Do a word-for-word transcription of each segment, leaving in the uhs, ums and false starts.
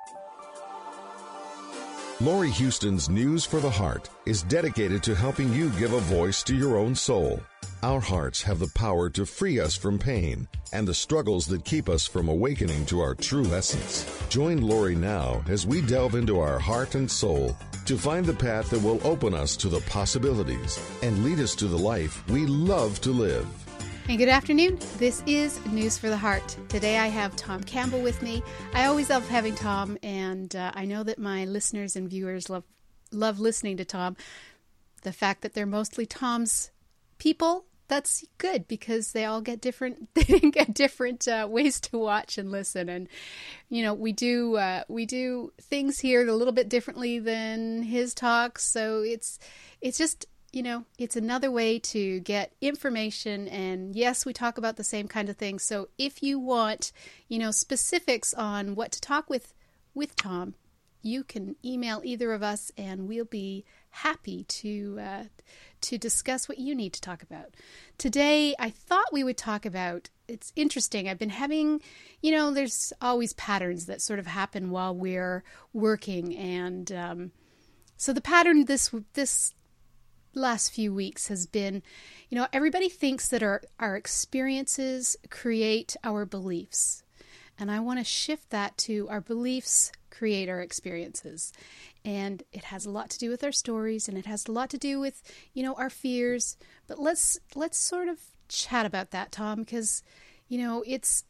Laurie Houston's News for the Heart is dedicated to helping you give a voice to your own soul. Our hearts have the power to free us from pain and the struggles that keep us from awakening to our true essence. Join Laurie now as we delve into our heart and soul to find the path that will open us to the possibilities and lead us to the life we love to live. And good afternoon. This is News for the Heart. Today I have Tom Campbell with me. I always love having Tom, and uh, I know that my listeners and viewers love love listening to Tom. The fact that they're mostly Tom's people, that's good because they all get different they get different uh, ways to watch and listen. And you know, we do uh, we do things here a little bit differently than his talks, so it's it's just you know, it's another way to get information. And yes, we talk about the same kind of things. So if you want, you know, specifics on what to talk with, with Tom, you can email either of us and we'll be happy to, uh, to discuss what you need to talk about. Today, I thought we would talk about, it's interesting. I've been having, you know, there's always patterns that sort of happen while we're working. And, um, so the pattern this, this, last few weeks has been, you know, everybody thinks that our, our experiences create our beliefs. And I want to shift that to our beliefs create our experiences. And it has a lot to do with our stories, and it has a lot to do with, you know, our fears. But let's let's sort of chat about that, Tom, because, you know, it's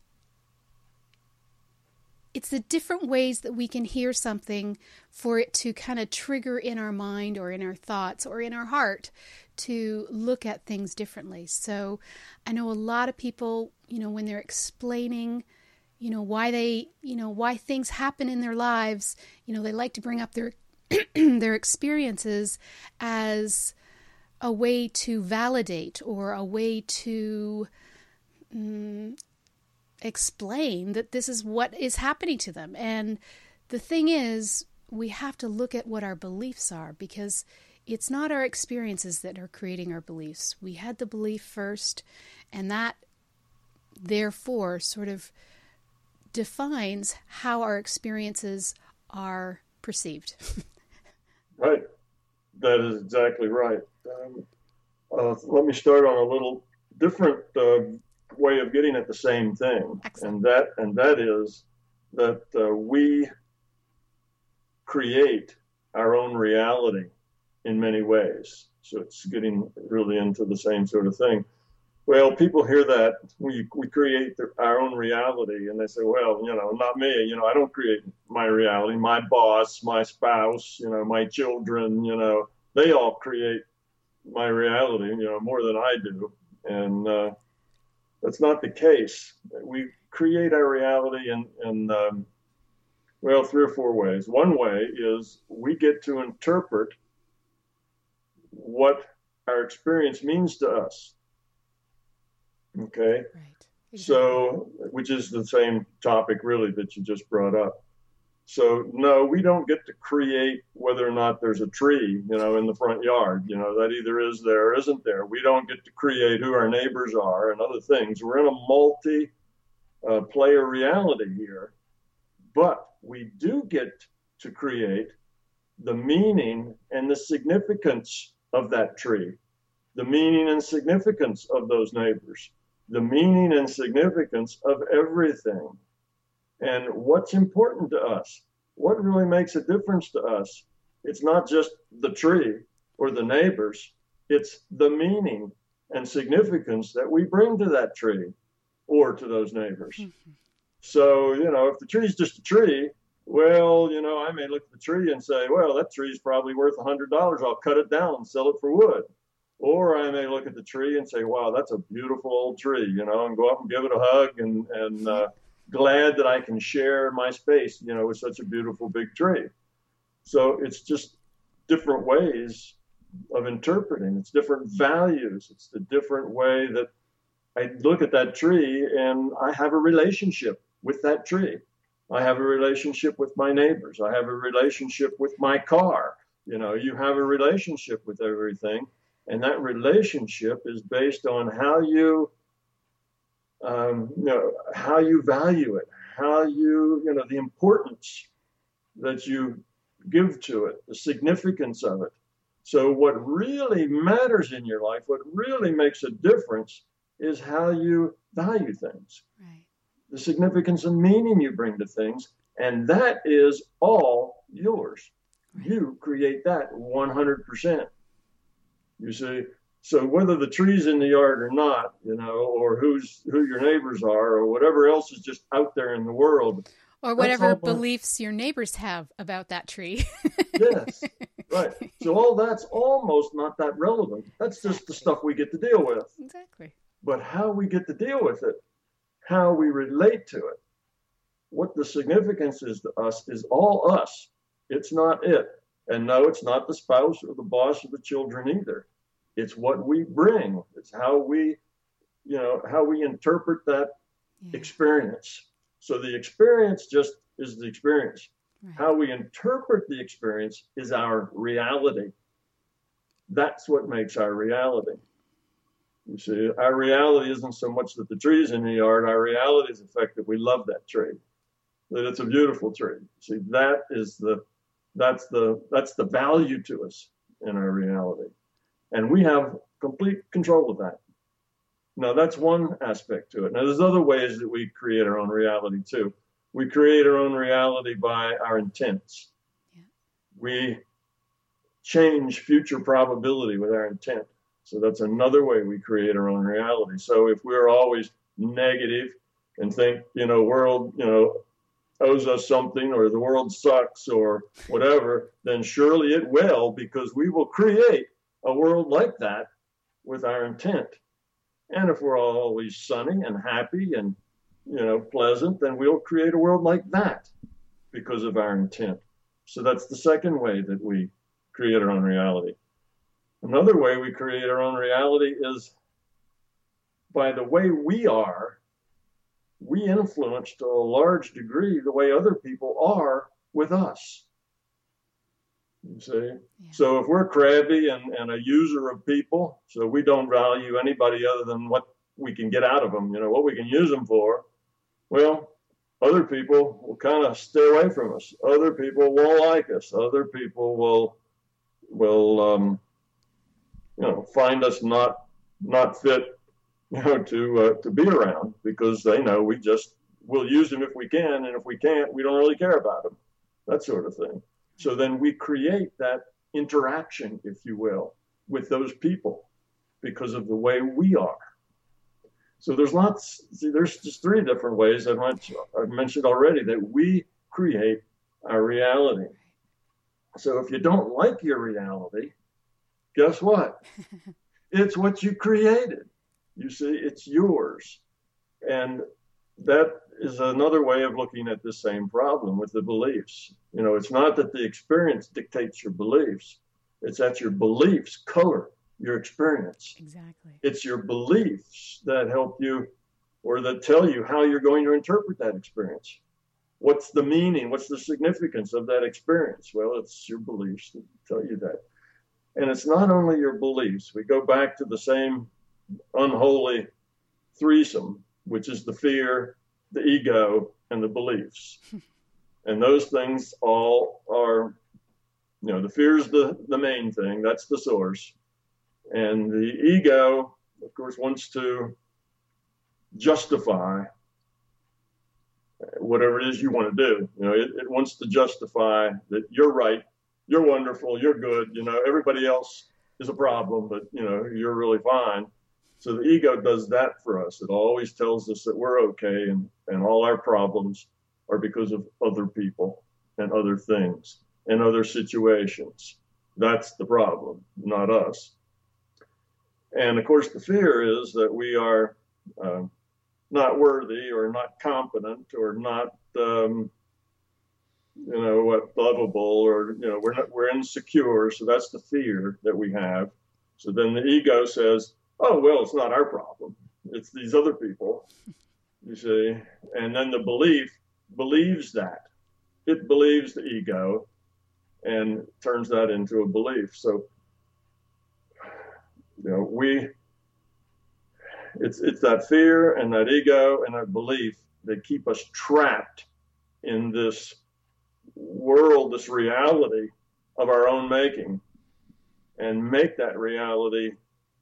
It's the different ways that we can hear something for it to kind of trigger in our mind or in our thoughts or in our heart to look at things differently. So I know a lot of people, you know, when they're explaining, you know, why they, you know, why things happen in their lives, you know, they like to bring up their their experiences as a way to validate or a way to um, explain that this is what is happening to them. And the thing is, we have to look at what our beliefs are, because it's not our experiences that are creating our beliefs. We had the belief first, and that therefore sort of defines how our experiences are perceived. Right. That is exactly right. Um, uh, let me start on a little different uh, way of getting at the same thing. Excellent. and that and that is that uh, we create our own reality in many ways. So it's getting really into the same sort of thing. Well, people hear that we we create the, our own reality, and they say, well, you know, not me, you know, I don't create my reality. My boss, my spouse, you know, my children, you know, they all create my reality, you know, more than I do. And uh that's not the case. We create our reality in, in um, well, three or four ways. One way is we get to interpret what our experience means to us. Okay? Right. Exactly. So, which is the same topic really that you just brought up. So, no, we don't get to create whether or not there's a tree, you know, in the front yard. You know, that either is there or isn't there. We don't get to create who our neighbors are and other things. We're in a multi-player uh, reality here. But we do get to create the meaning and the significance of that tree, the meaning and significance of those neighbors, the meaning and significance of everything. And what's important to us? What really makes a difference to us? It's not just the tree or the neighbors. It's the meaning and significance that we bring to that tree or to those neighbors. Mm-hmm. So, you know, if the tree's just a tree, well, you know, I may look at the tree and say, well, that tree's probably worth one hundred dollars. I'll cut it down and sell it for wood. Or I may look at the tree and say, wow, that's a beautiful old tree, you know, and go up and give it a hug and, and, uh, glad that I can share my space, you know, with such a beautiful big tree. So it's just different ways of interpreting. It's different values. It's the different way that I look at that tree and I have a relationship with that tree. I have a relationship with my neighbors. I have a relationship with my car. You know, you have a relationship with everything. And that relationship is based on how you Um, you know, how you value it, how you, you know, the importance that you give to it, the significance of it. So what really matters in your life, what really makes a difference, is how you value things, right. the significance and meaning you bring to things, and that is all yours. Right. You create that one hundred percent. You see, so whether the tree's in the yard or not, you know, or who's who your neighbors are, or whatever else is just out there in the world, or whatever beliefs your neighbors have about that tree. Yes, right. So all that's almost not that relevant. That's Exactly. just the stuff we get to deal with. Exactly. But how we get to deal with it, how we relate to it, what the significance is to us is all us. It's not it. And no, it's not the spouse or the boss or the children either. It's what we bring. It's how we, you know, how we interpret that Yeah. experience. So the experience just is the experience. Right. How we interpret the experience is our reality. That's what makes our reality. You see, our reality isn't so much that the tree's in the yard. Our reality is the fact that we love that tree, that it's a beautiful tree. See, that is the, that's the, that's the value to us in our reality. And we have complete control of that. Now, that's one aspect to it. Now, there's other ways that we create our own reality, too. We create our own reality by our intents. Yeah. We change future probability with our intent. So that's another way we create our own reality. So if we're always negative and think, you know, world, you know, owes us something, or the world sucks, or whatever, then surely it will, because we will create a world like that with our intent. And if we're always sunny and happy and, you know, pleasant, then we'll create a world like that because of our intent. So that's the second way that we create our own reality. Another way we create our own reality is by the way we are. We influence to a large degree the way other people are with us. You see? Yeah. So if we're crabby and, and a user of people, so we don't value anybody other than what we can get out of them, you know, what we can use them for, well, other people will kind of stay away from us. Other people won't like us. Other people will, will, um, you know, find us not, not fit, you know, to, uh, to be around, because they know we just will use them if we can. And if we can't, we don't really care about them, that sort of thing. So then we create that interaction, if you will, with those people because of the way we are. So there's lots, see, there's just three different ways I've mentioned, I've mentioned already that we create our reality. So if you don't like your reality, guess what? It's what you created. You see, it's yours. And that is another way of looking at the same problem with the beliefs. You know, it's not that the experience dictates your beliefs. It's that your beliefs color your experience. Exactly. It's your beliefs that help you, or that tell you how you're going to interpret that experience. What's the meaning? What's the significance of that experience? Well, it's your beliefs that tell you that. And it's not only your beliefs. We go back to the same unholy threesome, which is the fear, the ego, and the beliefs. And those things all are, you know, the fear is the, the main thing. That's the source. And the ego, of course, wants to justify whatever it is you want to do. You know, it, it wants to justify that you're right, you're wonderful, you're good. You know, everybody else is a problem, but, you know, you're really fine. So the ego does that for us. It always tells us that we're okay, and, and all our problems are because of other people and other things and other situations. That's the problem, not us. And of course, the fear is that we are uh, not worthy, or not competent, or not, um, you know, what, lovable, or, you know, we're not, we're insecure. So that's the fear that we have. So then the ego says, oh, well, it's not our problem. It's these other people, you see. And then the belief believes that. It believes the ego and turns that into a belief. So, you know, we, it's it's that fear and that ego and that belief that keep us trapped in this world, this reality of our own making, and make that reality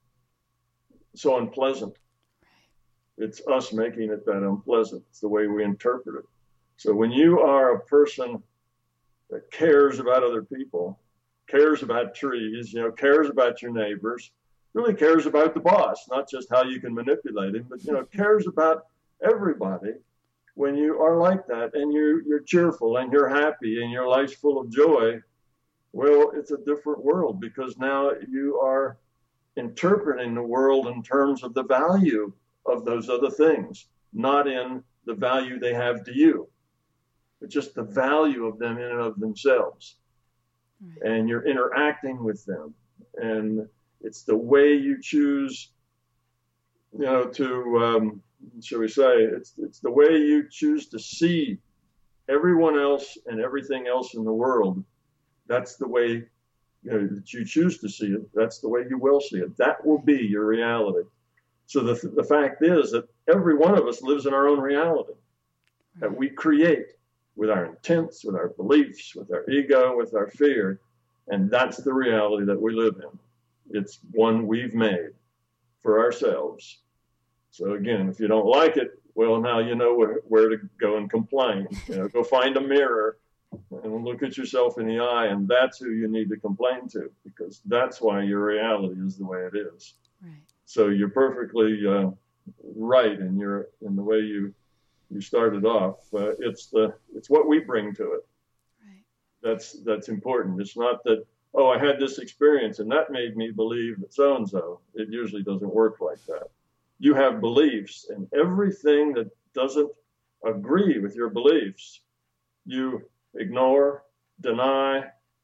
so unpleasant. It's us making it that unpleasant. It's the way we interpret it. So when you are a person that cares about other people, cares about trees, you know, cares about your neighbors, really cares about the boss, not just how you can manipulate him, but, you know, cares about everybody. When you are like that and you're, you're cheerful and you're happy and your life's full of joy, well, it's a different world, because now you are interpreting the world in terms of the value of those other things, not in the value they have to you, but just the value of them in and of themselves. Right. And you're interacting with them. And it's the way you choose, you know, to, um, shall we say, it's it's the way you choose to see everyone else and everything else in the world. That's the way, you know, that you choose to see it. That's the way you will see it. That will be your reality. So the the fact is that every one of us lives in our own reality that we create with our intents, with our beliefs, with our ego, with our fear. And that's the reality that we live in. It's one we've made for ourselves. So again, if you don't like it, well, now you know where, where to go and complain. You know, go find a mirror and look at yourself in the eye, and that's who you need to complain to, because that's why your reality is the way it is. Right. So you're perfectly uh, right in your in the way you you started off. Uh, it's the it's what we bring to it. Right. That's that's important. It's not that, oh, I had this experience and that made me believe that so and so. It usually doesn't work like that. You have beliefs, and everything that doesn't agree with your beliefs, you ignore, deny,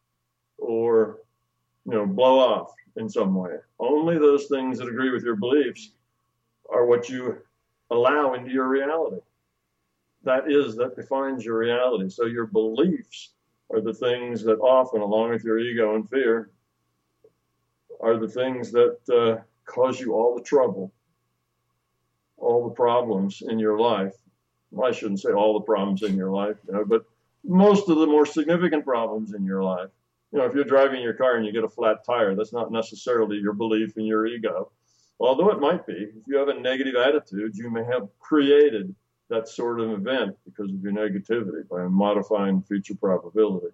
or, you know, blow off in some way. Only those things that agree with your beliefs are what you allow into your reality. That is, that defines your reality. So your beliefs are the things that often, along with your ego and fear, are the things that uh, cause you all the trouble, all the problems in your life. Well, I shouldn't say all the problems in your life, you know, but most of the more significant problems in your life. You know, if you're driving your car and you get a flat tire, that's not necessarily your belief in your ego. Although it might be. If you have a negative attitude, you may have created that sort of event because of your negativity by modifying future probability.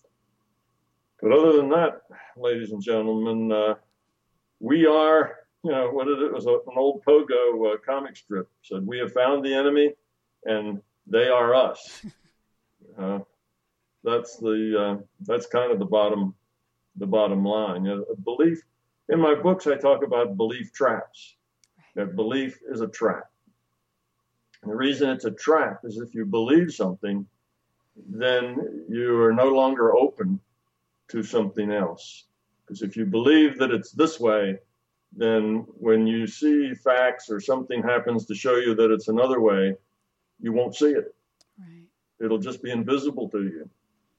But other than that, ladies and gentlemen, uh, we are, you know, what it was, an old Pogo uh, comic strip said, we have found the enemy and they are us. Uh, that's the uh, that's kind of the bottom the bottom line. You know, belief. In my books, I talk about belief traps. That belief is a trap. And the reason it's a trap is if you believe something, then you are no longer open to something else. Because if you believe that it's this way, then when you see facts or something happens to show you that it's another way, you won't see it. Right. It'll just be invisible to you.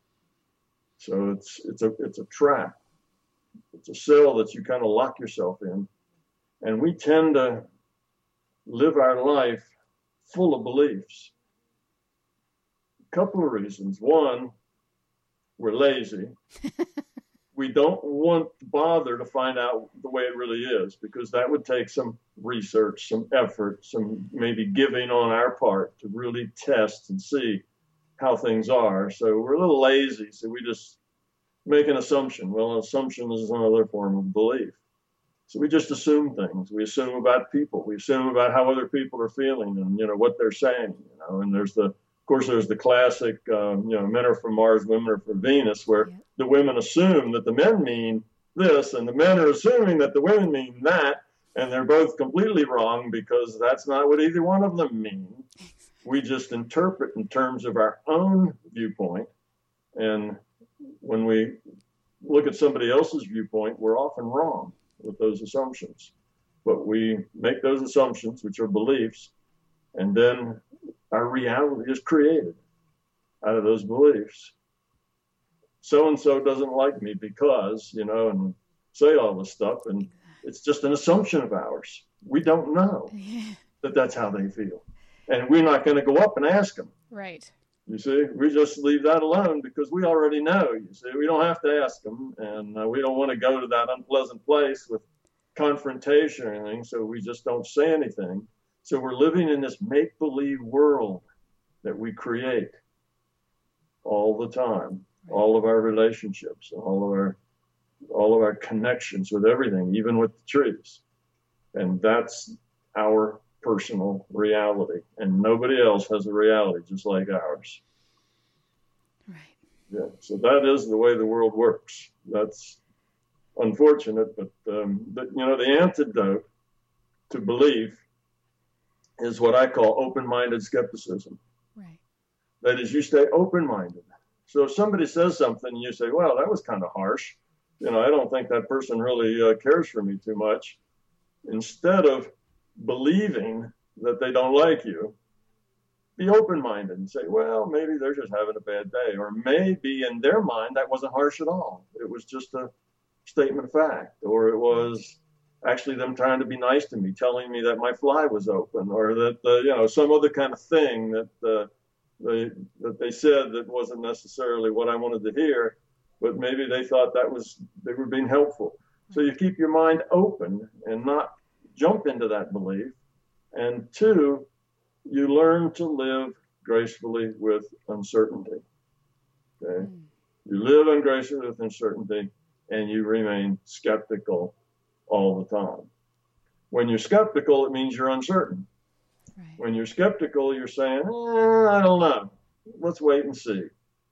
So it's it's a it's a trap. It's a cell that you kind of lock yourself in. And we tend to live our life full of beliefs. A couple of reasons. One, we're lazy. We don't want to bother to find out the way it really is, because that would take some research, some effort, some maybe giving on our part to really test and see how things are. So we're a little lazy, so we just make an assumption. Well, an assumption is another form of belief. So we just assume things. We assume about people. We assume about how other people are feeling and, you know, what they're saying, you know, and there's the, of course, there's the classic, um, you know, men are from Mars, women are from Venus, where yeah. the women assume that the men mean this and the men are assuming that the women mean that, and they're both completely wrong because that's not what either one of them mean. We just interpret in terms of our own viewpoint, and when we look at somebody else's viewpoint, we're often wrong with those assumptions. But we make those assumptions, which are beliefs, and then our reality is created out of those beliefs. So-and-so doesn't like me because, you know, and say all this stuff, and it's just an assumption of ours. We don't know yeah. that that's how they feel. And we're not going to go up and ask them. Right. You see, we just leave that alone because we already know. You see, we don't have to ask them, and uh, we don't want to go to that unpleasant place with confrontation or anything, so we just don't say anything. So we're living in this make-believe world that we create all the time, all of our relationships, all of our all of our connections with everything, even with the trees. And that's our personal reality. And nobody else has a reality just like ours. Right. Yeah. So that is the way the world works. That's unfortunate, but, um, but you know, the antidote to belief is what I call open-minded skepticism. Right. That is, you stay open-minded. So if somebody says something and you say, well, that was kind of harsh, you know, I don't think that person really uh, cares for me too much. Instead of believing that they don't like you, be open-minded and say, well, maybe they're just having a bad day. Or maybe in their mind, that wasn't harsh at all. It was just a statement of fact. Or it was actually them trying to be nice to me, telling me that my fly was open, or that, uh, you know, some other kind of thing that uh, they, that they said that wasn't necessarily what I wanted to hear, but maybe they thought that was, they were being helpful. So you keep your mind open and not jump into that belief. And two, you learn to live gracefully with uncertainty. Okay? Mm. You live ungracefully with uncertainty, and you remain skeptical all the time. When you're skeptical, it means you're uncertain. Right. When you're skeptical, you're saying, eh, I don't know. Let's wait and see.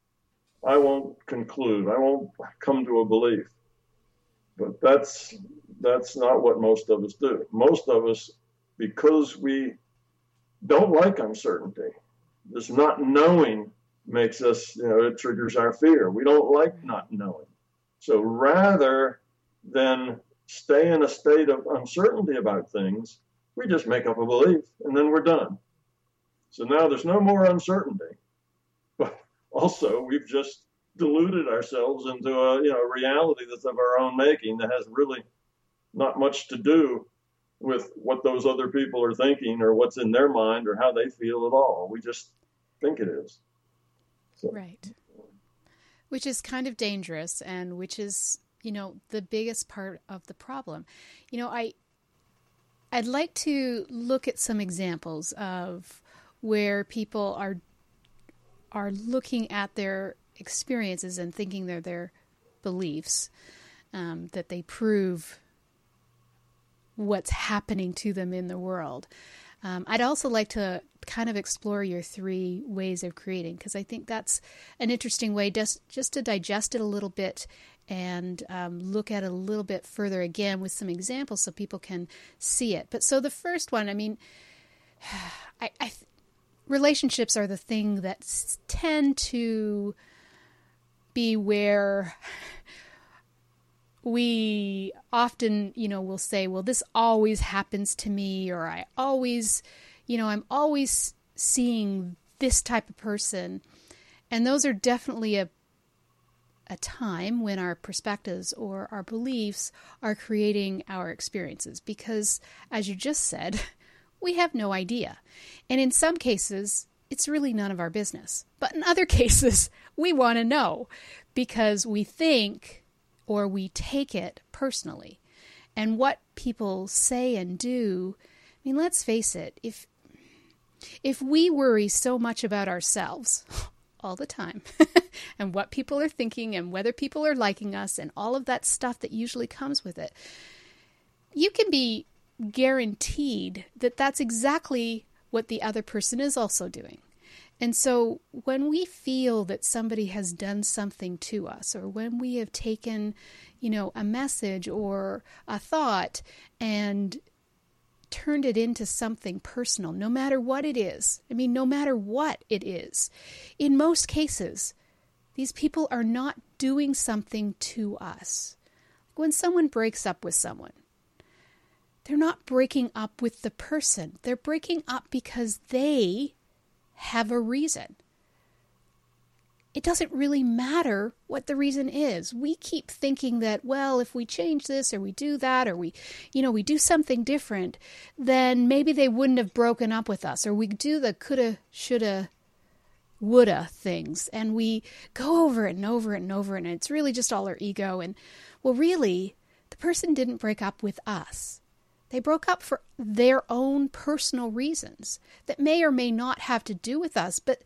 I won't conclude. I won't come to a belief. But that's that's not what most of us do. Most of us, because we don't like uncertainty, this not knowing makes us, you know, it triggers our fear. We don't like not knowing. So rather than stay in a state of uncertainty about things, we just make up a belief and then we're done. So now there's no more uncertainty. But also we've just deluded ourselves into a, you know, reality that's of our own making that has really not much to do with what those other people are thinking or what's in their mind or how they feel at all. We just think it is. So. Right. Which is kind of dangerous, and which is, you know, the biggest part of the problem. You know, I, I'd like to look at some examples of where people are, are looking at their experiences and thinking they're their beliefs, um, that they prove what's happening to them in the world. Um, I'd also like to kind of explore your three ways of creating, because I think that's an interesting way just, just to digest it a little bit and um, look at it a little bit further again with some examples so people can see it. But so the first one, I mean, I, I relationships are the thing that s- tend to be where we often, you know, will say, well, this always happens to me, or I always, you know, I'm always seeing this type of person. And those are definitely a a time when our perspectives or our beliefs are creating our experiences, because, as you just said, we have no idea. And in some cases, it's really none of our business. But in other cases, we want to know because we think or we take it personally. And what people say and do, I mean, let's face it, if if we worry so much about ourselves all the time and what people are thinking and whether people are liking us and all of that stuff that usually comes with it, you can be guaranteed that that's exactly what the other person is also doing. And so when we feel that somebody has done something to us, or when we have taken, you know, a message or a thought and turned it into something personal, no matter what it is, I mean, no matter what it is, in most cases, these people are not doing something to us. When someone breaks up with someone, they're not breaking up with the person. They're breaking up because they have a reason. It doesn't really matter what the reason is. We keep thinking that, well, if we change this or we do that or we, you know, we do something different, then maybe they wouldn't have broken up with us, or we do the coulda, shoulda woulda things, and we go over it and over it and over it, and it's really just all our ego. And well, really, the person didn't break up with us. They broke up for their own personal reasons that may or may not have to do with us, but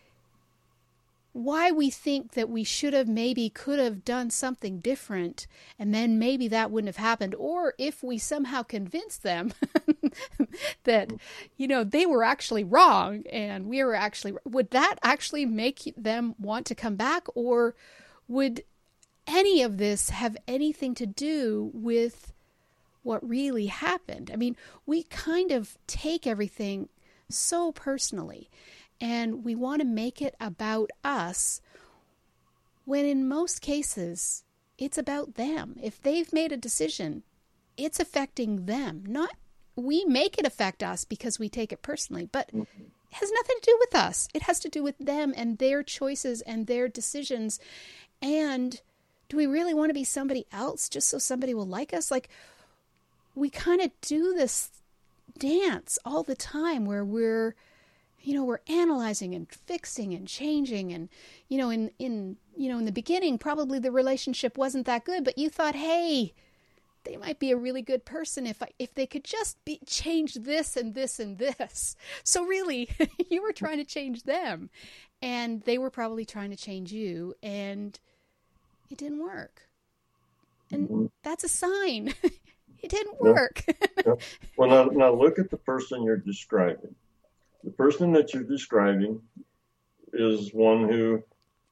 why we think that we should have, maybe could have done something different, and then maybe that wouldn't have happened, or if we somehow convinced them that, you know, they were actually wrong and we were actually, would that actually make them want to come back, or would any of this have anything to do with what really happened? I mean, we kind of take everything so personally, and we want to make it about us, when in most cases, it's about them. If they've made a decision, it's affecting them. Not, we make it affect us because we take it personally, but it has nothing to do with us. It has to do with them and their choices and their decisions. And do we really want to be somebody else just so somebody will like us? Like, we kind of do this dance all the time where we're, you know, we're analyzing and fixing and changing. And, you know, in, in, you know, in the beginning, probably the relationship wasn't that good, but you thought, hey, they might be a really good person if I, if they could just be change this and this and this. So really, you were trying to change them, and they were probably trying to change you, and it didn't work. And mm-hmm. that's a sign. It didn't work. Yeah. Yeah. Well, now, now look at the person you're describing. The person that you're describing is one who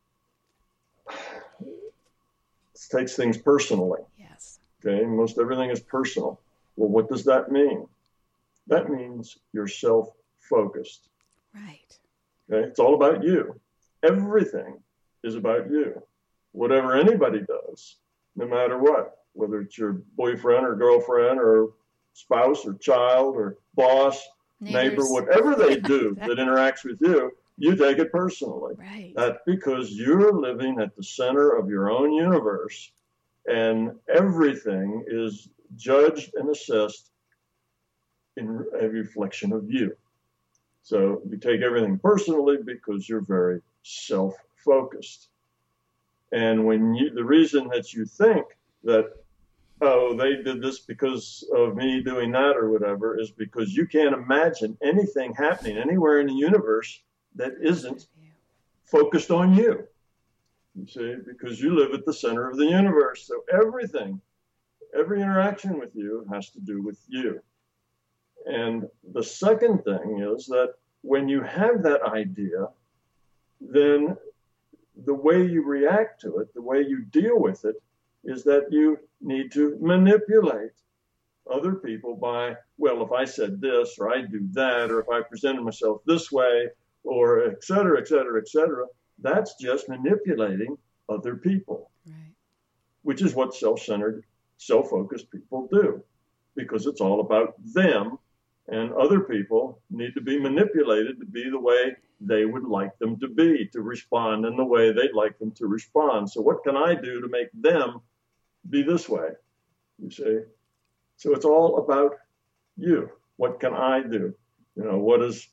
takes things personally. Yes. Okay, most everything is personal. Well, what does that mean? That means you're self-focused. Right. Okay, it's all about you. Everything is about you. Whatever anybody does, no matter what, whether it's your boyfriend or girlfriend or spouse or child or boss, Neighbors. neighbor, whatever they do that interacts with you, you take it personally. Right. That's because you're living at the center of your own universe, and everything is judged and assessed in a reflection of you. So you take everything personally because you're very self-focused. And when you, the reason that you think that, oh, they did this because of me doing that or whatever, is because you can't imagine anything happening anywhere in the universe that isn't focused on you. You see, because you live at the center of the universe. So everything, every interaction with you has to do with you. And the second thing is that when you have that idea, then the way you react to it, the way you deal with it, is that you need to manipulate other people by, well, if I said this, or I do that, or if I presented myself this way, or et cetera, et cetera, et cetera, that's just manipulating other people, right. Which is what self-centered, self-focused people do, because it's all about them, and other people need to be manipulated to be the way they would like them to be, to respond in the way they'd like them to respond. So what can I do to make them be this way? You see? So it's all about you. What can I do? You know, what is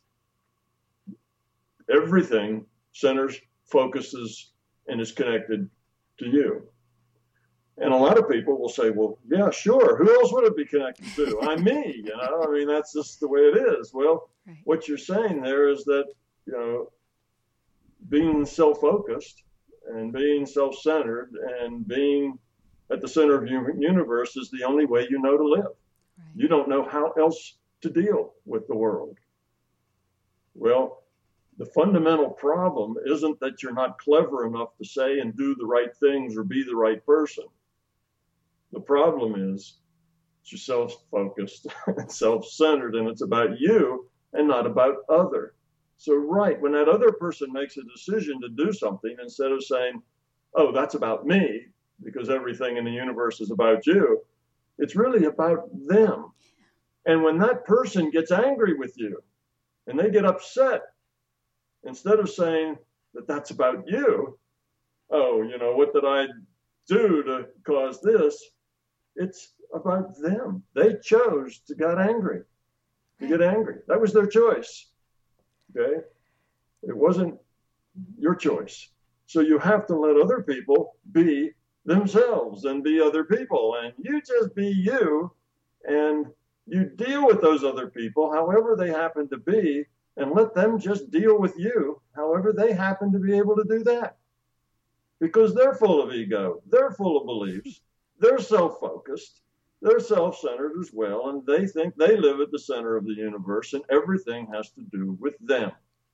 everything centers, focuses, and is connected to you. And a lot of people will say, well, yeah, sure. Who else would it be connected to? I'm me. You know, I mean, that's just the way it is. Well, right. What you're saying there is that, you know, being self-focused and being self-centered and being at the center of your universe is the only way you know to live. Right. You don't know how else to deal with the world. Well, the fundamental problem isn't that you're not clever enough to say and do the right things or be the right person. The problem is you're self-focused and self-centered, and it's about you and not about other. So, right, when that other person makes a decision to do something, instead of saying, oh, that's about me, because everything in the universe is about you, it's really about them. And when that person gets angry with you and they get upset, instead of saying that that's about you, oh, you know, what did I do to cause this? It's about them. They chose to get angry, to get angry. That was their choice. Okay? It wasn't your choice. So you have to let other people be themselves and be other people. And you just be you, and you deal with those other people however they happen to be, and let them just deal with you however they happen to be able to do that. Because they're full of ego, they're full of beliefs, they're self-focused, they're self-centered as well, and they think they live at the center of the universe and everything has to do with them.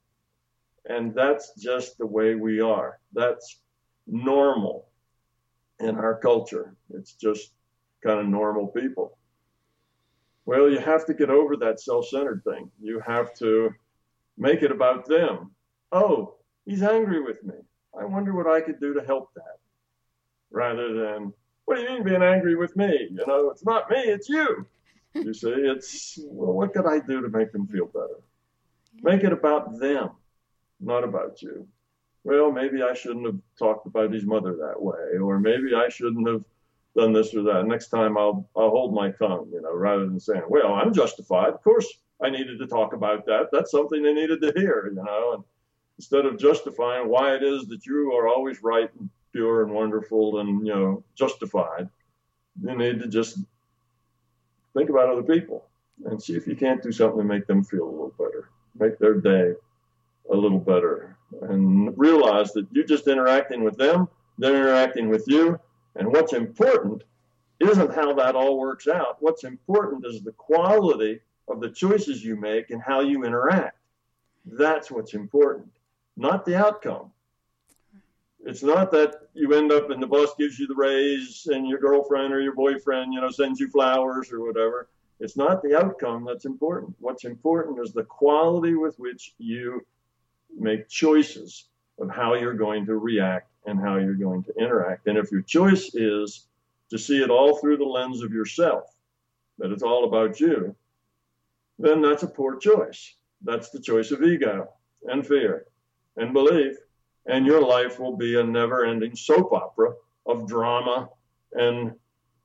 And that's just the way we are. That's normal in our culture. It's just kind of normal people. Well, you have to get over that self-centered thing. You have to make it about them. Oh, he's angry with me. I wonder what I could do to help that. Rather than, what do you mean being angry with me? You know, it's not me, it's you. You see, it's, well, what could I do to make them feel better? Make it about them, not about you. Well, maybe I shouldn't have talked about his mother that way, or maybe I shouldn't have done this or that. Next time I'll I'll hold my tongue, you know, rather than saying, well, I'm justified. Of course I needed to talk about that. That's something they needed to hear, you know. And instead of justifying why it is that you are always right and pure and wonderful and, you know, justified, you need to just think about other people and see if you can't do something to make them feel a little better, make their day a little better, and realize that you're just interacting with them, they're interacting with you. And what's important isn't how that all works out. What's important is the quality of the choices you make and how you interact. That's what's important, not the outcome. It's not that you end up and the boss gives you the raise and your girlfriend or your boyfriend, you know, sends you flowers or whatever. It's not the outcome that's important. What's important is the quality with which you make choices of how you're going to react and how you're going to interact. And if your choice is to see it all through the lens of yourself, that it's all about you, then that's a poor choice. That's the choice of ego and fear and belief. And your life will be a never-ending soap opera of drama and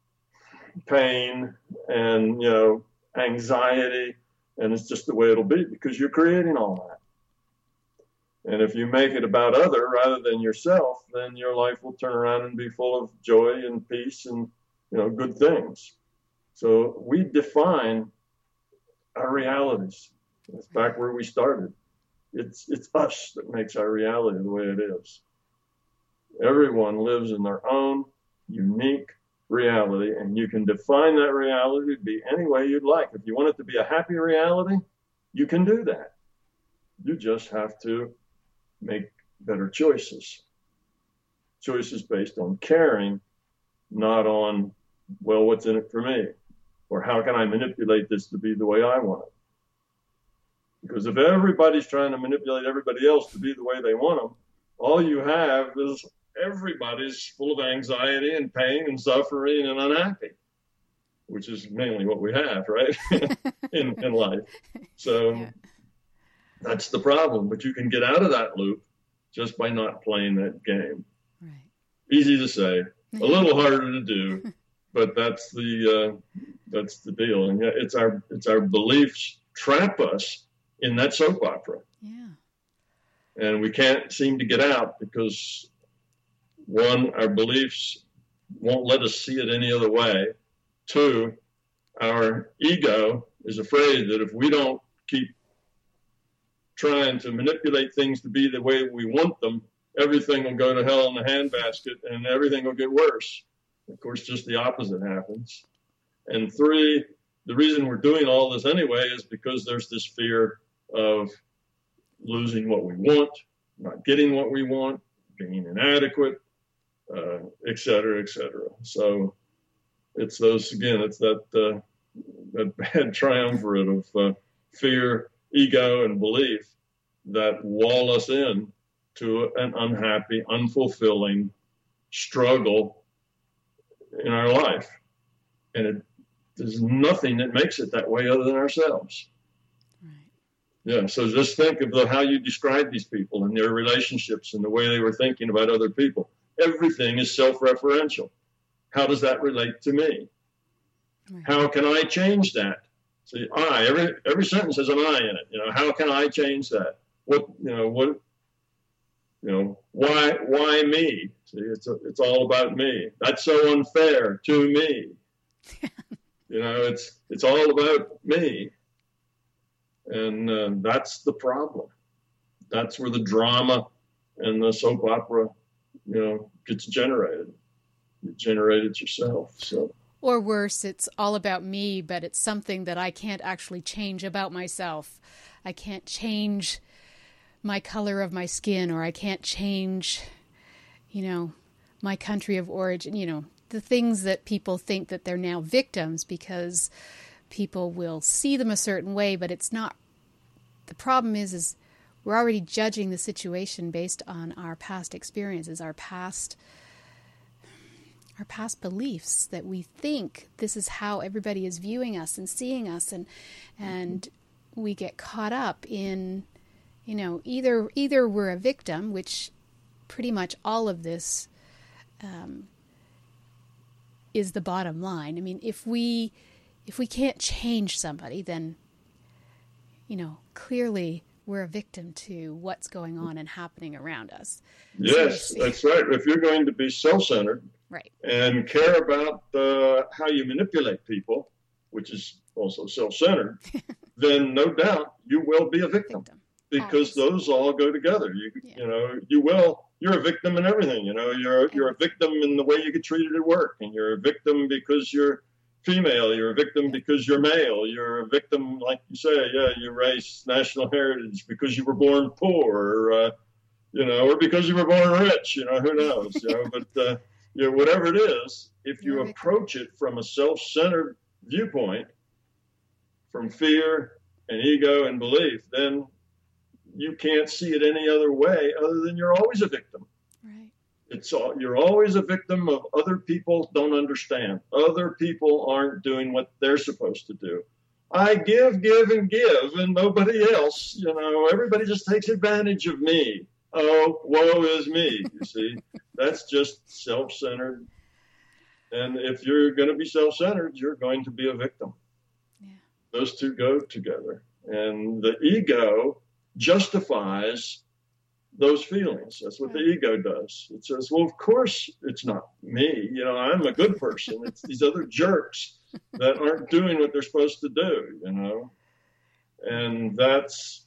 pain and, you know, anxiety. And it's just the way it'll be because you're creating all that. And if you make it about other rather than yourself, then your life will turn around and be full of joy and peace and, you know, good things. So we define our realities. That's back where we started. It's it's us that makes our reality the way it is. Everyone lives in their own unique reality, and you can define that reality to be any way you'd like. If you want it to be a happy reality, you can do that. You just have to make better choices. Choices based on caring, not on, well, what's in it for me? Or how can I manipulate this to be the way I want it? Because if everybody's trying to manipulate everybody else to be the way they want them, all you have is everybody's full of anxiety and pain and suffering and unhappy, which is mainly what we have, right, in, in life. So yeah. That's the problem. But you can get out of that loop just by not playing that game. Right. Easy to say, a little harder to do, but that's the uh, that's the deal. And it's our it's our beliefs trap us in that soap opera. Yeah. And we can't seem to get out because, one, our beliefs won't let us see it any other way. Two, our ego is afraid that if we don't keep trying to manipulate things to be the way we want them, everything will go to hell in a handbasket and everything will get worse. Of course, just the opposite happens. And three, the reason we're doing all this anyway is because there's this fear of losing what we want, not getting what we want, being inadequate, uh, et cetera, et cetera. So it's those, again, it's that, uh, that bad triumvirate of uh, fear, ego, and belief that wall us in to an unhappy, unfulfilling struggle in our life. And it, there's nothing that makes it that way other than ourselves. Right. Yeah, so just think of the, how you describe these people and their relationships and the way they were thinking about other people. Everything is self-referential. How does that relate to me? Right. How can I change that? See, I, every every sentence has an I in it. You know, how can I change that? What, you know, what, You know, why why me? See, it's a, it's all about me. That's so unfair to me. You know, it's it's all about me, and uh, that's the problem. That's where the drama and the soap opera, you know, gets generated. You generate it yourself. So. Or worse, it's all about me, but it's something that I can't actually change about myself. I can't change my color of my skin, or I can't change, you know, my country of origin, you know, the things that people think that they're now victims because people will see them a certain way, but it's not. The problem is, is we're already judging the situation based on our past experiences, our past, our past beliefs, that we think this is how everybody is viewing us and seeing us, and and we get caught up in, you know, either either we're a victim, which pretty much all of this um, is the bottom line. I mean, if we if we can't change somebody, then, you know, clearly we're a victim to what's going on and happening around us. Yes, so that's right. If you're going to be self-centered, right, and care about uh, how you manipulate people, which is also self-centered, then no doubt you will be a victim, victim. because Always. those all go together. You yeah. you know, you will. You're a victim in everything. You know, you're you're a victim in the way you get treated at work, and you're a victim because you're female. You're a victim because you're male. You're a victim, like you say, yeah, your race, national heritage, because you were born poor, or, uh, you know, or because you were born rich. You know, who knows? You know, but uh, you know, whatever it is, if you you're approach it from a self-centered viewpoint, from fear and ego and belief, then you can't see it any other way other than you're always a victim. Right. It's all, you're always a victim of other people don't understand. Other people aren't doing what they're supposed to do. I give, give, and give, and nobody else, you know, everybody just takes advantage of me. Oh, woe is me, you see. That's just self-centered. And if you're going to be self-centered, you're going to be a victim. Yeah. Those two go together. And the ego justifies those feelings. That's what the ego does. It says, well, of course it's not me. You know, I'm a good person. It's these other jerks that aren't doing what they're supposed to do, you know. And that's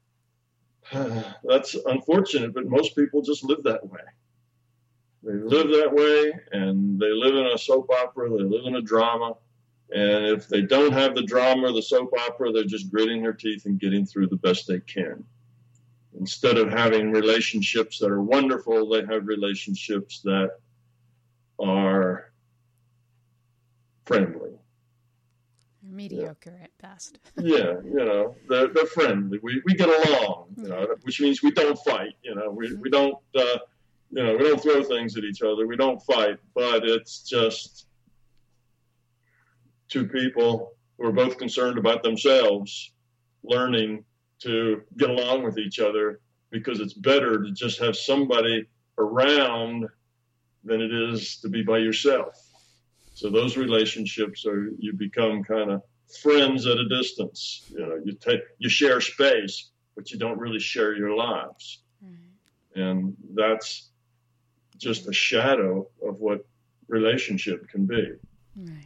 that's unfortunate, but most people just live that way. They live that way, and they live in a soap opera. They live in a drama. And if they don't have the drama or the soap opera, they're just gritting their teeth and getting through the best they can. Instead of having relationships that are wonderful, they have relationships that are friendly. Mediocre yeah. at best. Yeah, you know, they're, they're friendly. We we get along, you know, which means we don't fight. You know, we we don't, uh, you know, we don't throw things at each other. We don't fight, but it's just two people who are both concerned about themselves, learning to get along with each other, because it's better to just have somebody around than it is to be by yourself. So those relationships are, you become kind of friends at a distance. You know, you take, you share space, but you don't really share your lives. Mm-hmm. And that's just a shadow of what relationship can be. Right.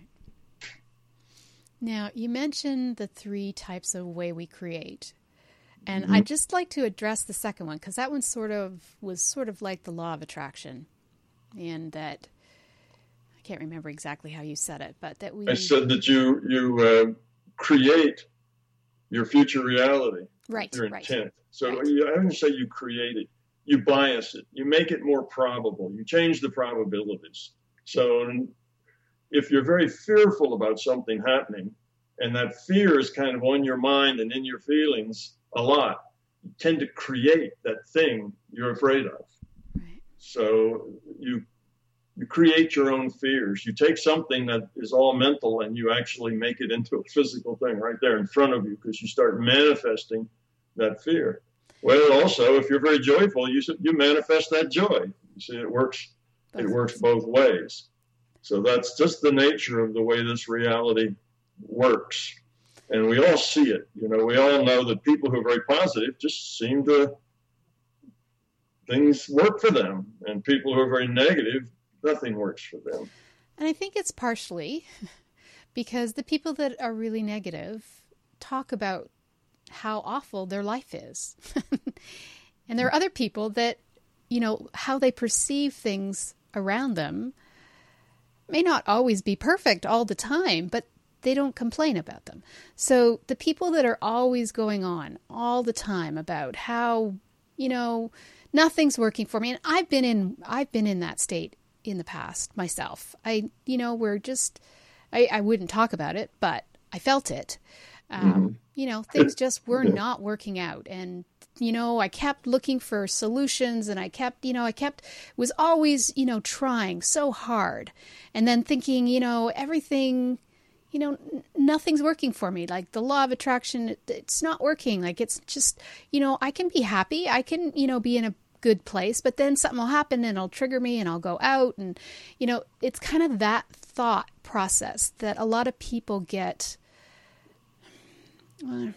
Now, you mentioned the three types of way we create. And mm-hmm. I'd just like to address the second one, because that one sort of was sort of like the law of attraction. And that, I can't remember exactly how you said it, but that we... I said that you, you uh, create your future reality. Right, your intent. Right. So right. You, I didn't say you create it. You bias it. You make it more probable. You change the probabilities. So if you're very fearful about something happening, and that fear is kind of on your mind and in your feelings a lot, you tend to create that thing you're afraid of. Right. So you you create your own fears. You take something that is all mental and you actually make it into a physical thing right there in front of you, because you start manifesting that fear. Well, also, if you're very joyful, you you manifest that joy. You see, it works. It works both ways. So that's just the nature of the way this reality works. And we all see it. You know, we all know that people who are very positive just seem to things work for them. And people who are very negative, nothing works for them. And I think it's partially because the people that are really negative talk about how awful their life is. And there are other people that, you know, how they perceive things around them may not always be perfect all the time, but they don't complain about them. So the people that are always going on all the time about how, you know, nothing's working for me. And I've been in, I've been in that state in the past myself. I, you know, we're just, I, I wouldn't talk about it, but I felt it. Um, mm-hmm. You know, things just were not working out. And, you know, I kept looking for solutions, and I kept, you know, I kept, was always, you know, trying so hard, and then thinking, you know, everything, you know, n- nothing's working for me. Like the law of attraction, it, it's not working. Like it's just, you know, I can be happy. I can, you know, be in a good place, but then something will happen and it'll trigger me and I'll go out. And, you know, it's kind of that thought process that a lot of people get. Uh,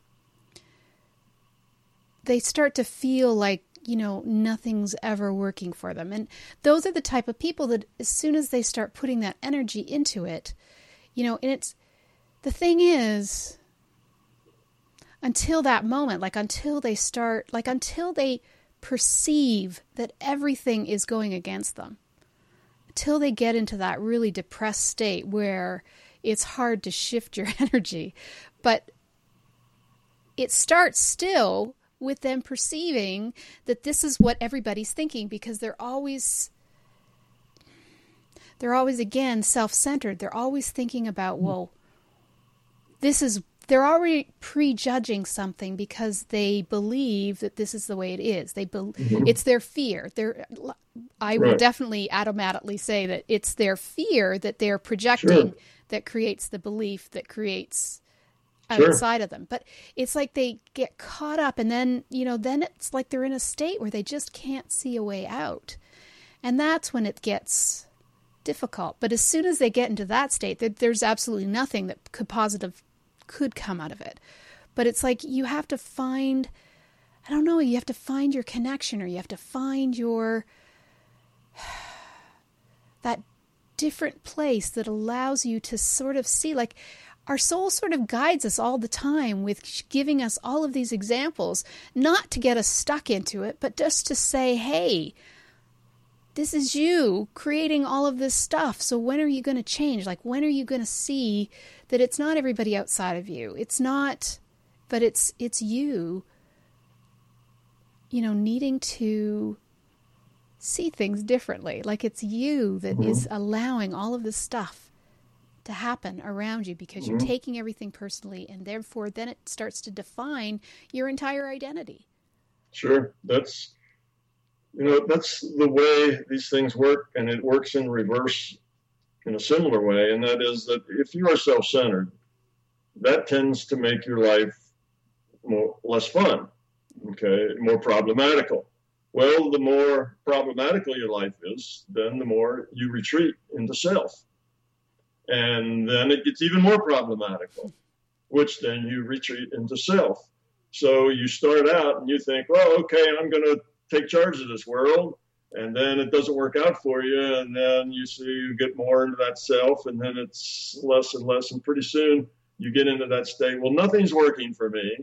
they start to feel like, you know, nothing's ever working for them. And those are the type of people that as soon as they start putting that energy into it, you know, and it's, the thing is, until that moment, like until they start, like until they perceive that everything is going against them, until they get into that really depressed state where it's hard to shift your energy. But it starts still with them perceiving that this is what everybody's thinking, because they're always, they're always, again, self-centered. They're always thinking about, well, this is, they're already prejudging something because they believe that this is the way it is. They be, mm-hmm. It's their fear. They're, I will right. definitely automatically say that it's their fear that they're projecting sure. that creates the belief that creates outside sure. of them. But it's like they get caught up, and then, you know, then it's like they're in a state where they just can't see a way out. And that's when it gets difficult. But as soon as they get into that state, there, there's absolutely nothing that could positive could come out of it. But it's like you have to find, I don't know, you have to find your connection, or you have to find your, that different place that allows you to sort of see, like, our soul sort of guides us all the time with giving us all of these examples, not to get us stuck into it, but just to say, hey, this is you creating all of this stuff. So when are you going to change? Like, when are you going to see that it's not everybody outside of you? It's not, but it's, it's you, you know, needing to see things differently. Like it's you that mm-hmm. is allowing all of this stuff to happen around you, because you're mm-hmm. taking everything personally, and therefore then it starts to define your entire identity. Sure. That's, you know, that's the way these things work, and it works in reverse in a similar way, and that is that if you are self-centered, that tends to make your life more, less fun, okay, more problematical. Well, the more problematical your life is, then the more you retreat into self. And then it gets even more problematical, which then you retreat into self. So you start out and you think, well, okay, I'm going to take charge of this world. And then it doesn't work out for you. And then you see you get more into that self, and then it's less and less. And pretty soon you get into that state, well, nothing's working for me.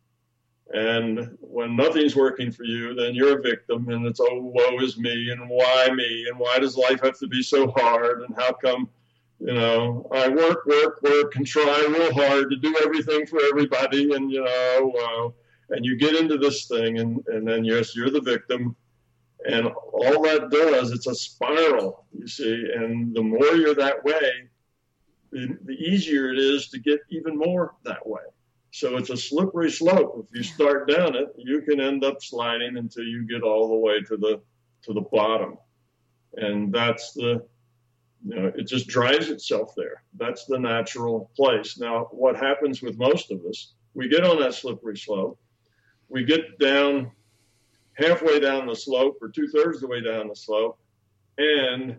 And when nothing's working for you, then you're a victim, and it's, oh, woe is me, and why me? And why does life have to be so hard? And how come, you know, I work, work, work, and try real hard to do everything for everybody, and, you know, uh, and you get into this thing, and, and then, yes, you're the victim, and all that does, it's a spiral, you see, and the more you're that way, the, the easier it is to get even more that way. So it's a slippery slope. If you start down it, you can end up sliding until you get all the way to the to the bottom, and that's the, you know, it just drives itself there. That's the natural place. Now, what happens with most of us, we get on that slippery slope. We get down halfway down the slope, or two-thirds of the way down the slope, and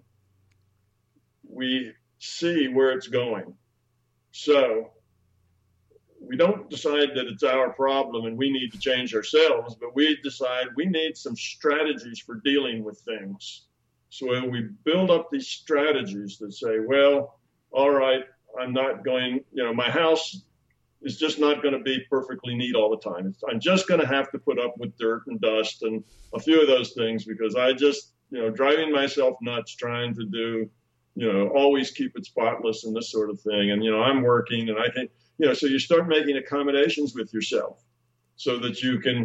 we see where it's going. So we don't decide that it's our problem and we need to change ourselves, but we decide we need some strategies for dealing with things. So we build up these strategies that say, well, all right, I'm not going, you know, my house is just not going to be perfectly neat all the time. I'm just going to have to put up with dirt and dust and a few of those things because I just, you know, driving myself nuts trying to do, you know, always keep it spotless and this sort of thing. And, you know, I'm working and I can, you know, so you start making accommodations with yourself so that you can,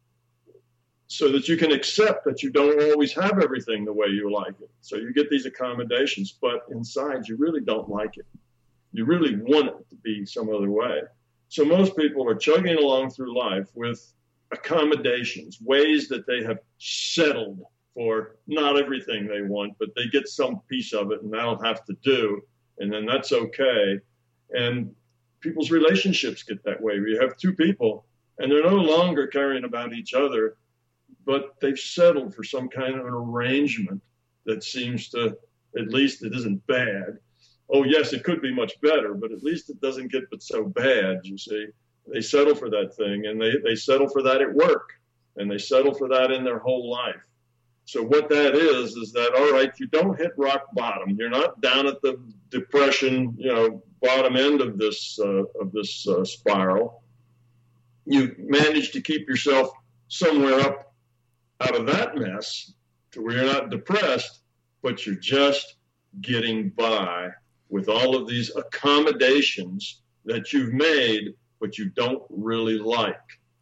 so that you can accept that you don't always have everything the way you like it. So you get these accommodations, but inside you really don't like it. You really want it to be some other way. So most people are chugging along through life with accommodations, ways that they have settled for not everything they want, but they get some piece of it and that'll have to do. And then that's okay. And people's relationships get that way. You have two people and they're no longer caring about each other, but they've settled for some kind of an arrangement that seems to, at least it isn't bad. Oh, yes, it could be much better, but at least it doesn't get but so bad, you see. They settle for that thing, and they, they settle for that at work, and they settle for that in their whole life. So what that is, is that, all right, you don't hit rock bottom. You're not down at the depression, you know, bottom end of this, uh, of this uh, spiral. You manage to keep yourself somewhere up out of that mess to where you're not depressed, but you're just getting by with all of these accommodations that you've made, but you don't really like.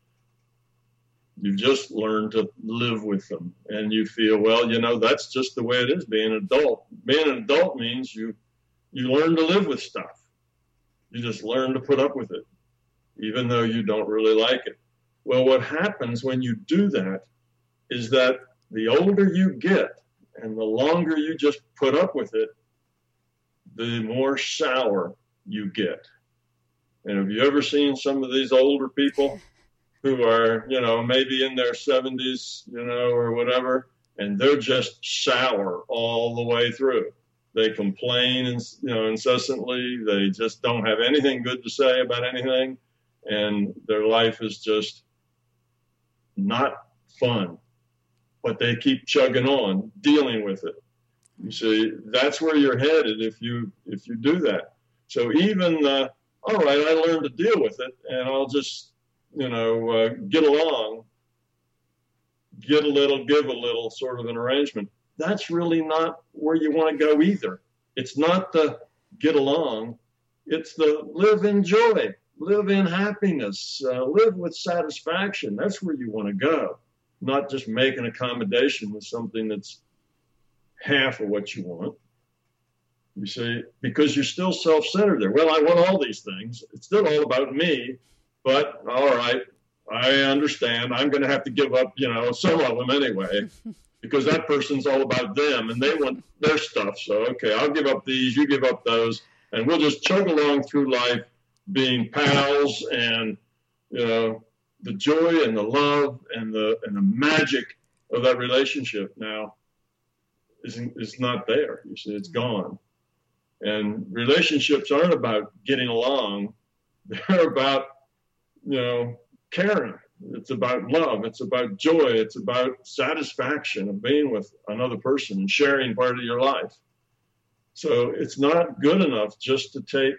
You've just learned to live with them. And you feel, well, you know, that's just the way it is being an adult. Being an adult means you you learn to live with stuff. You just learn to put up with it, even though you don't really like it. Well, what happens when you do that is that the older you get and the longer you just put up with it, the more sour you get. And have you ever seen some of these older people who are, you know, maybe in their seventies, you know, or whatever, and they're just sour all the way through. They complain, you know, incessantly. They just don't have anything good to say about anything, and their life is just not fun. But they keep chugging on, dealing with it. You see, that's where you're headed if you if you do that. So even, uh, all right, I learned to deal with it, and I'll just, you know, uh, get along, get a little, give a little sort of an arrangement. That's really not where you want to go either. It's not the get along. It's the live in joy, live in happiness, uh, live with satisfaction. That's where you want to go, not just make an accommodation with something that's half of what you want. You see, because you're still self-centered there. Well, I want all these things. It's still all about me, but all right, I understand. I'm going to have to give up, you know, some of them anyway, because that person's all about them and they want their stuff. So, okay, I'll give up these, you give up those, and we'll just chug along through life being pals, and, you know, the joy and the love and the and the magic of that relationship now is is not there. You see, it's gone. And relationships aren't about getting along. They're about, you know, caring. It's about love. It's about joy. It's about satisfaction of being with another person and sharing part of your life. So it's not good enough just to take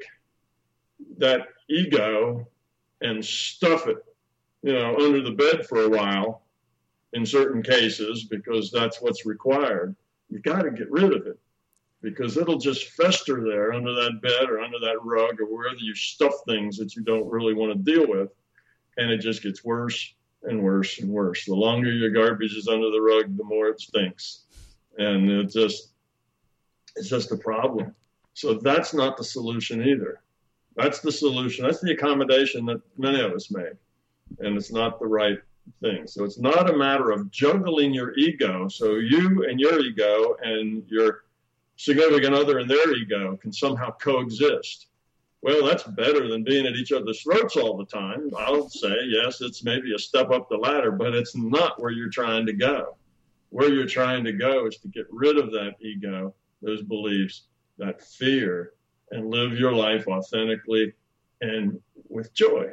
that ego and stuff it, you know, under the bed for a while in certain cases, because that's what's required. You've got to get rid of it, because it'll just fester there under that bed or under that rug or wherever you stuff things that you don't really want to deal with. And it just gets worse and worse and worse. The longer your garbage is under the rug, the more it stinks. And it just, it's just a problem. So that's not the solution either. That's the solution. That's the accommodation that many of us make. And it's not the right thing. So it's not a matter of juggling your ego. So you and your ego and your significant other and their ego can somehow coexist. Well, that's better than being at each other's throats all the time. I'll say, yes, it's maybe a step up the ladder, but it's not where you're trying to go. Where you're trying to go is to get rid of that ego, those beliefs, that fear, and live your life authentically and with joy.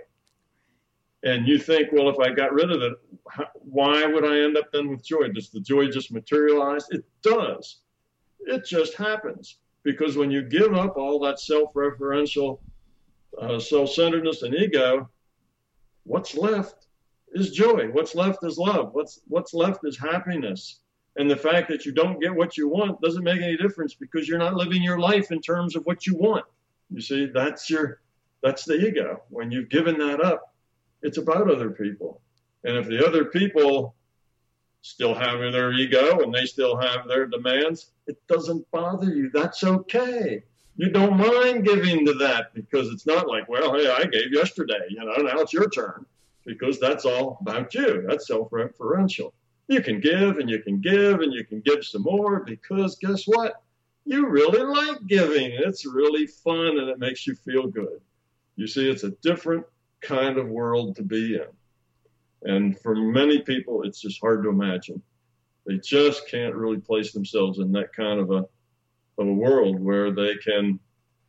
And you think, well, if I got rid of it, how, why would I end up then with joy? Does the joy just materialize? It does. It just happens. Because when you give up all that self-referential uh, self-centeredness and ego, what's left is joy. What's left is love. What's what's left is happiness. And the fact that you don't get what you want doesn't make any difference because you're not living your life in terms of what you want. You see, that's your that's the ego. When you've given that up, it's about other people. And if the other people still have their ego and they still have their demands, it doesn't bother you. That's okay. You don't mind giving to that because it's not like, well, hey, I gave yesterday, you know, now it's your turn, because that's all about you. That's self-referential. You can give and you can give and you can give some more because guess what? You really like giving. It's really fun and it makes you feel good. You see, it's a different kind of world to be in. And for many people, it's just hard to imagine. They just can't really place themselves in that kind of a of a world where they can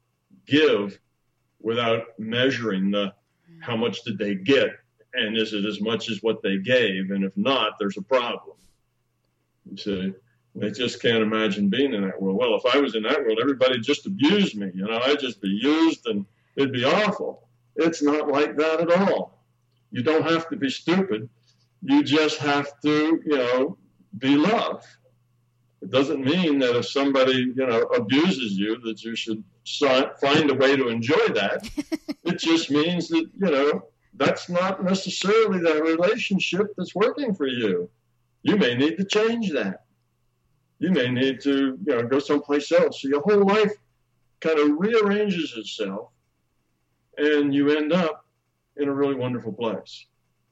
give without measuring the how much did they get and is it as much as what they gave, and if not, there's a problem. You see, they just can't imagine being in that world. Well, if I was in that world, everybody just abused me. You know, I'd just be used and it'd be awful. It's not like that at all. You don't have to be stupid. You just have to, you know, be love. It doesn't mean that if somebody, you know, abuses you, that you should find a way to enjoy that. It just means that, you know, that's not necessarily the relationship that's working for you. You may need to change that. You may need to, you know, go someplace else. So your whole life kind of rearranges itself, and you end up in a really wonderful place.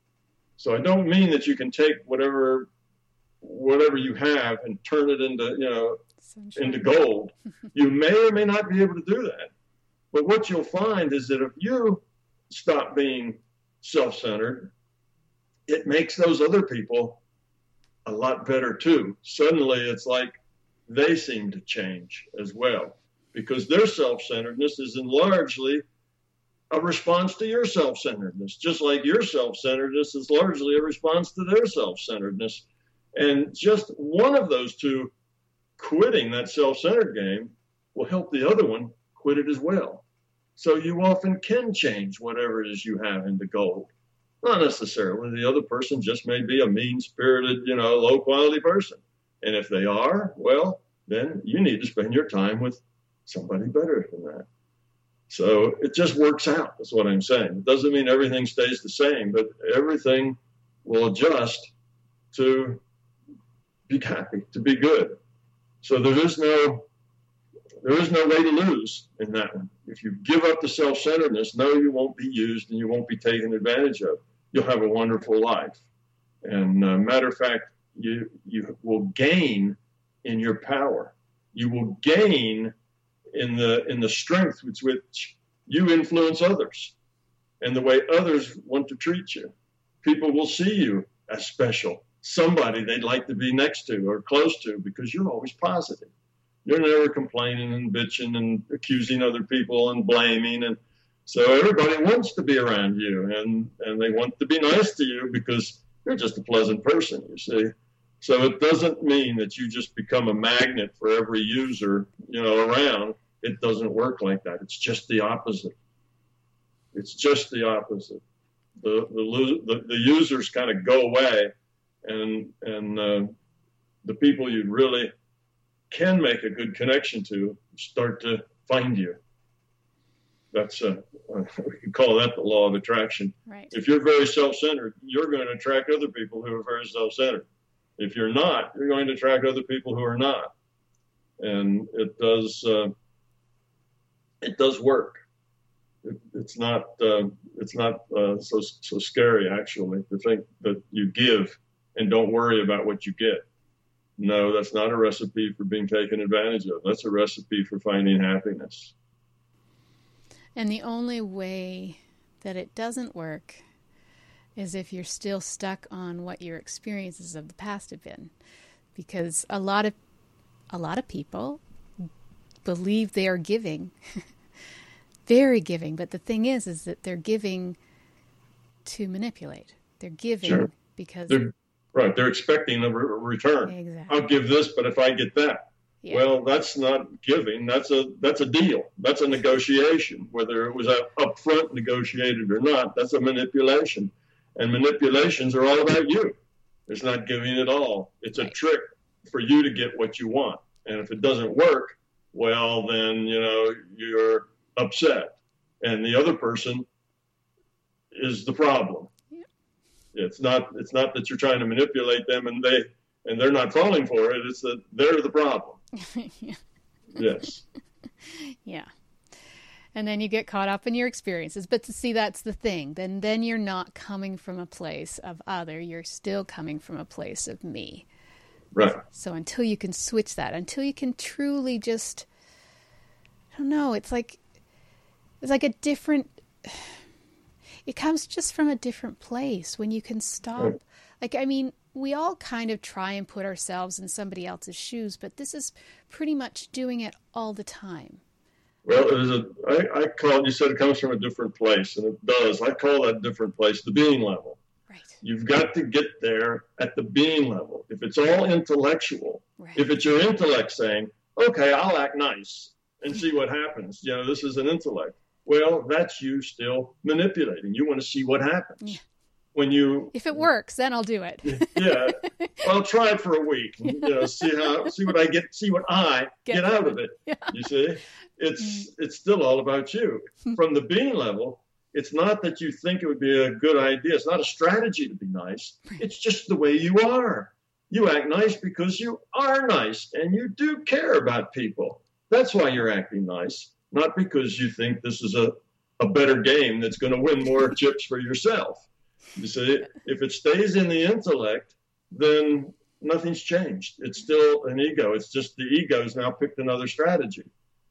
So I don't mean that you can take whatever whatever you have and turn it into, you know, Sunshine. into gold. You may or may not be able to do that. But what you'll find is that if you stop being self-centered, it makes those other people a lot better too. Suddenly it's like they seem to change as well, because their self-centeredness is largely a response to your self-centeredness, just like your self-centeredness is largely a response to their self-centeredness. And just one of those two quitting that self-centered game will help the other one quit it as well. So you often can change whatever it is you have into gold. Not necessarily. The other person just may be a mean-spirited, you know, low-quality person. And if they are, well, then you need to spend your time with somebody better than that. So it just works out. That's what I'm saying. It doesn't mean everything stays the same, but everything will adjust to be happy, to be good. So there is no there is no way to lose in that one. If you give up the self-centeredness, no, you won't be used and you won't be taken advantage of. You'll have a wonderful life. And uh, matter of fact, you you will gain in your power. You will gain in the in the strength with which you influence others and the way others want to treat you. People will see you as special, somebody they'd like to be next to or close to, because you're always positive. You're never complaining and bitching and accusing other people and blaming. And so everybody wants to be around you, and, and they want to be nice to you because you're just a pleasant person, you see. So it doesn't mean that you just become a magnet for every user, you know, around. It doesn't work like that. It's just the opposite. It's just the opposite. The the the, the users kind of go away, and and uh, the people you really can make a good connection to start to find you. That's uh, we can call that the law of attraction. Right. If you're very self-centered, you're going to attract other people who are very self-centered. If you're not, you're going to attract other people who are not. And it does, uh, it does work. It, it's not, uh, it's not uh, so so scary actually to think that you give and don't worry about what you get. No, that's not a recipe for being taken advantage of. That's a recipe for finding happiness. And the only way that it doesn't work is if you're still stuck on what your experiences of the past have been. Because a lot of a lot of people believe they are giving very giving. But the thing is, is that they're giving to manipulate. They're giving Sure. because... They're, right. They're expecting a re- return. Exactly. I'll give this, but if I get that. Yeah. Well, that's not giving. That's a that's a deal. That's a negotiation. Whether it was a upfront negotiated or not, that's a manipulation. And manipulations are all about you. It's not giving at all. It's a Right. trick for you to get what you want. And if it doesn't work, well, then, you know, you're upset. And the other person is the problem. Yeah. It's not it's not that you're trying to manipulate them and they and they're not falling for it. It's that they're the problem. yeah. Yes. Yeah. And then you get caught up in your experiences. But to see, that's the thing. Then then you're not coming from a place of other. You're still coming from a place of me. Right. So until you can switch that, until you can truly just, I don't know, it's like, it's like a different, it comes just from a different place when you can stop. Right. Like, I mean, we all kind of try and put ourselves in somebody else's shoes, but this is pretty much doing it all the time. Well, it is a, I, I call, you said it comes from a different place, and it does. I call that different place the being level. Right. You've got to get there at the being level. If it's all intellectual, Right. if it's your intellect saying, okay, I'll act nice and see what happens. You know, this is an intellect. Well, that's you still manipulating. You want to see what happens. Yeah. When you, If it works, then I'll do it. yeah, well, try it for a week. And, you know, see how, see what I get, see what I Get get, out of it. Yeah. You see, it's it's still all about you. From the being level, it's not that you think it would be a good idea. It's not a strategy to be nice. It's just the way you are. You act nice because you are nice and you do care about people. That's why you're acting nice, not because you think this is a, a better game that's going to win more chips for yourself. You see, if it stays in the intellect, then nothing's changed. It's still an ego. It's just the ego's now picked another strategy.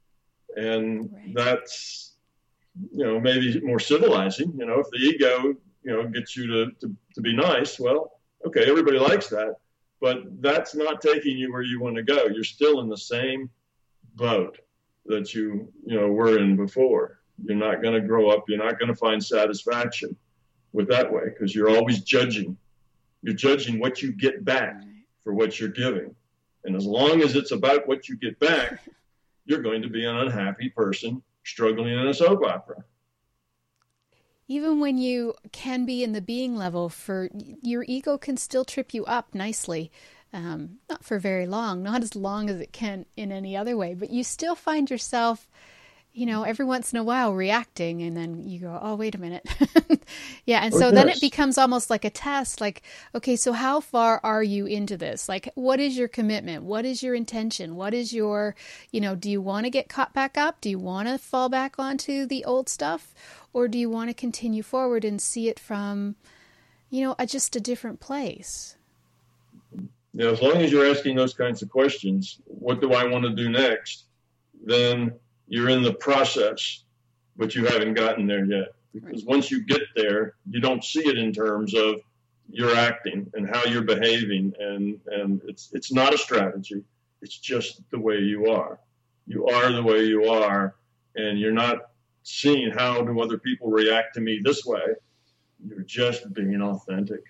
And Right. that's, you know, maybe more civilizing. You know, if the ego, you know, gets you to, to, to be nice, well, okay, everybody likes that. But that's not taking you where you want to go. You're still in the same boat that you, you know, were in before. You're not going to grow up. You're not going to find satisfaction with that way because you're always judging. You're judging what you get back Right. for what you're giving. And as long as it's about what you get back, you're going to be an unhappy person struggling in a soap opera. Even when you can be in the being level, for your ego can still trip you up nicely. Um, not for very long, not as long as it can in any other way, but you still find yourself, you know, every once in a while reacting, and then you go, oh, wait a minute. yeah. And Oh, so then it yes. becomes almost like a test, like, okay, so how far are you into this? Like, what is your commitment? What is your intention? What is your, you know, do you want to get caught back up? Do you want to fall back onto the old stuff? Or do you want to continue forward and see it from, you know, a, just a different place? You know, as long as you're asking those kinds of questions, what do I want to do next? Then you're in the process, but you haven't gotten there yet. Because once you get there, you don't see it in terms of your acting and how you're behaving. And, and it's, it's not a strategy. It's just the way you are. You are the way you are, and you're not seeing how do other people react to me this way. You're just being authentic.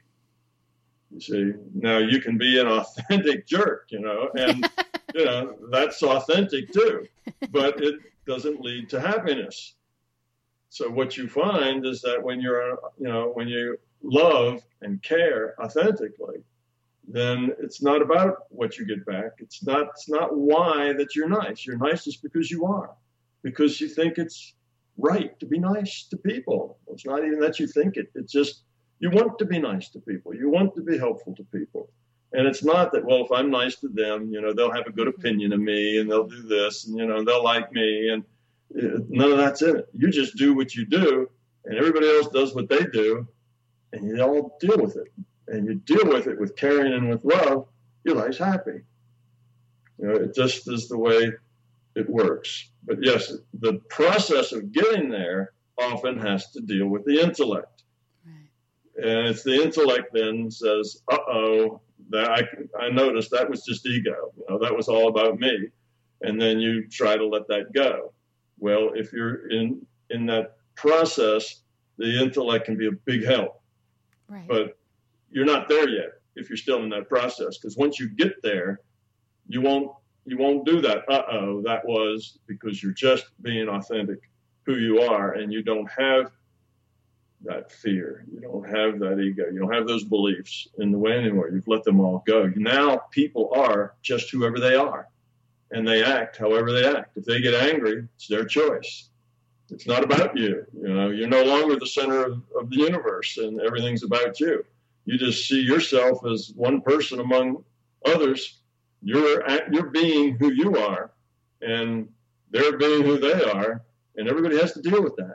You see, now you can be an authentic jerk, you know, and, you know, that's authentic too, but it doesn't lead to happiness. So what you find is that when you're, you know, when you love and care authentically, then it's not about what you get back. It's not, it's not why that you're nice. You're nice just because you are, because you think it's right to be nice to people. It's not even that you think it. It's just, you want to be nice to people. You want to be helpful to people. And it's not that, well, if I'm nice to them, you know, they'll have a good opinion of me and they'll do this and, you know, they'll like me. And uh, none of that's in it. You just do what you do and everybody else does what they do and you all deal with it. And you deal with it with caring and with love, your life's happy. You know, it just is the way it works. But yes, the process of getting there often has to deal with the intellect. And it's the intellect then says, uh-oh, that I, I noticed that was just ego. You know, that was all about me. And then you try to let that go. Well, if you're in in that process, the intellect can be a big help. Right. But you're not there yet if you're still in that process, because once you get there, you won't you won't do that. Uh-oh, that was because you're just being authentic, who you are, and you don't have that fear. You don't have that ego. You don't have those beliefs in the way anymore. You've let them all go. Now people are just whoever they are, and they act however they act. If they get angry, it's their choice. It's not about you. You know, you're no longer the center of, of the universe, and everything's about you. You just see yourself as one person among others. You're you're being who you are, and they're being who they are, and everybody has to deal with that.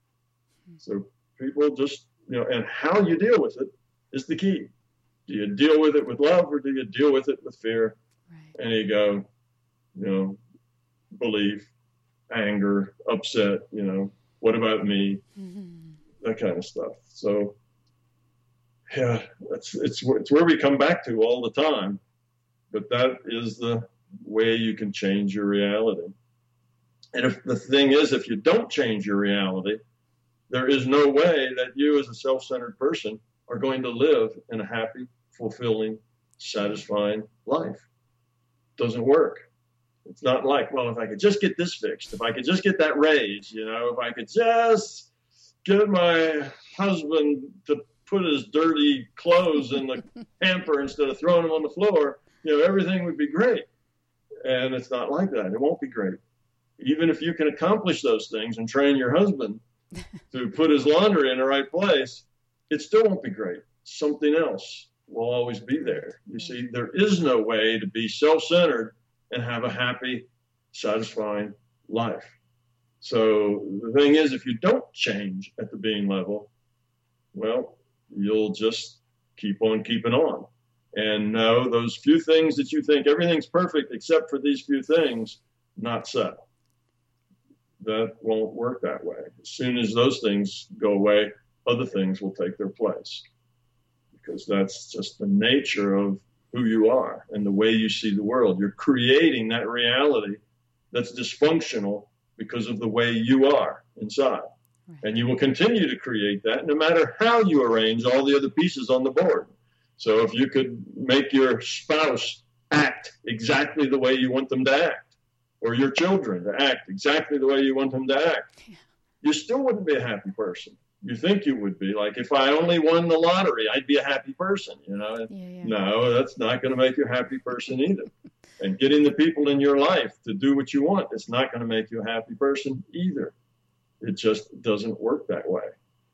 So people just, you know, and how you deal with it is the key. Do you deal with it with love, or do you deal with it with fear, right, and ego, you know, belief, anger, upset, you know, what about me, mm-hmm. that kind of stuff. So, yeah, it's, it's, it's where we come back to all the time, but that is the way you can change your reality. And if the thing is, if you don't change your reality, there is no way that you as a self-centered person are going to live in a happy, fulfilling, satisfying life. It doesn't work. It's not like, well, if I could just get this fixed, if I could just get that raise, you know, if I could just get my husband to put his dirty clothes in the hamper instead of throwing them on the floor, you know, everything would be great. And it's not like that. It won't be great. Even if you can accomplish those things and train your husband to put his laundry in the right place, it still won't be great. Something else will always be there. You see, there is no way to be self-centered and have a happy, satisfying life. So the thing is, if you don't change at the being level, well, you'll just keep on keeping on. And no, those few things that you think everything's perfect except for these few things, not so. That won't work that way. As soon as those things go away, other things will take their place, because that's just the nature of who you are and the way you see the world. You're creating that reality that's dysfunctional because of the way you are inside. Right. And you will continue to create that no matter how you arrange all the other pieces on the board. So if you could make your spouse act exactly the way you want them to act, or your children to act exactly the way you want them to act, yeah. you still wouldn't be a happy person. You think you would be. Like, if I only won the lottery, I'd be a happy person, you know? Yeah, yeah. No, that's not going to make you a happy person either. And getting the people in your life to do what you want, it's not going to make you a happy person either. It just doesn't work that way.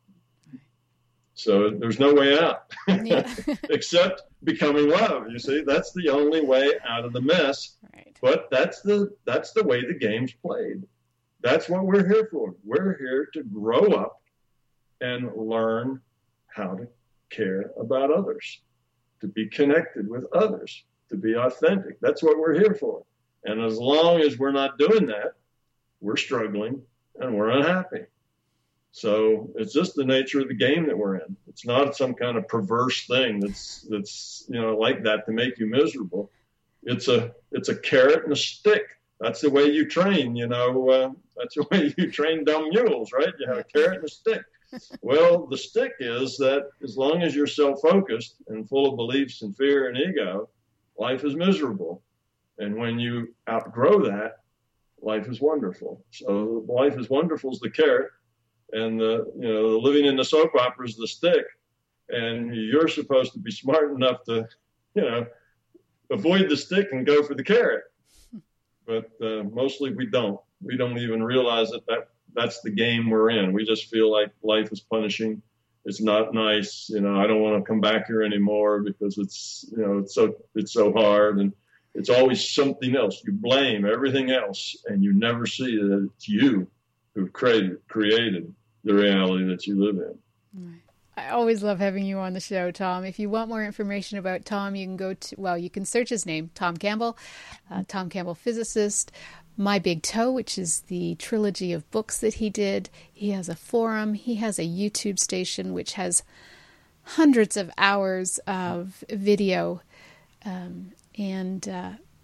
So there's no way out yeah. except becoming love. You see, that's the only way out of the mess. Right. But that's the that's the way the game's played. That's what we're here for. We're here to grow up and learn how to care about others, to be connected with others, to be authentic. That's what we're here for. And as long as we're not doing that, we're struggling and we're unhappy. So it's just the nature of the game that we're in. It's not some kind of perverse thing that's that's you know like that to make you miserable. It's a it's a carrot and a stick. That's the way you train. You know, uh, that's the way you train dumb mules, right? You have a carrot and a stick. Well, the stick is that as long as you're self-focused and full of beliefs and fear and ego, life is miserable. And when you outgrow that, life is wonderful. So life is wonderful is the carrot. And the you know the living in the soap opera is the stick, and you're supposed to be smart enough to, you know, avoid the stick and go for the carrot. But uh, mostly we don't. We don't even realize that, that that's the game we're in. We just feel like life is punishing. It's not nice. You know, I don't want to come back here anymore because it's you know it's so it's so hard, and it's always something else. You blame everything else, and you never see that it's you who created created the reality that you live in. I always love having you on the show, Tom. If you want more information about Tom, you can go to, well, you can search his name, Tom Campbell, uh, Tom Campbell Physicist, My Big Toe, which is the trilogy of books that he did. He has a forum. He has a YouTube station, which has hundreds of hours of video. Um, and uh,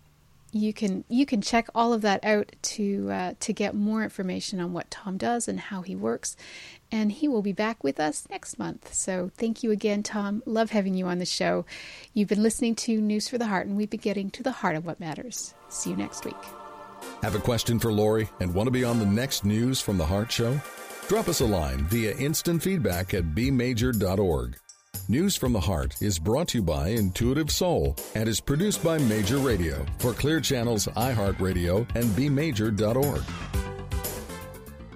you can you can check all of that out to uh, to get more information on what Tom does and how he works. And he will be back with us next month. So thank you again, Tom. Love having you on the show. You've been listening to News for the Heart, and we've been getting to the heart of what matters. See you next week. Have a question for Lori and want to be on the next News from the Heart show? Drop us a line via instant feedback at b major dot org. News from the Heart is brought to you by Intuitive Soul and is produced by Major Radio for Clear Channel's iHeartRadio and b major dot org.